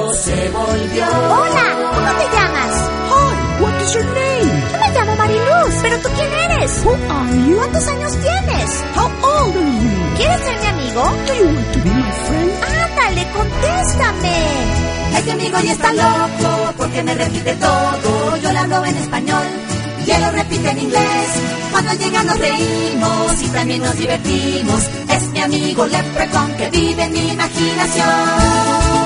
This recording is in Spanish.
loco se volvió. Hola, ¿cómo te llamas? Hi, what is your name? Yo me llamo Mariluz. ¿Pero tú quién eres? Who are you? ¿Cuántos años tienes? How old are you? ¿Quieres ser mi amigo? Do you want to be my friend? Ándale, contéstame. Este amigo ya está loco porque me repite todo. Yo le hablo en español y él lo repite en inglés. Cuando llega nos reímos y también nos divertimos. Es mi amigo Leprechaun que vive en mi imaginación.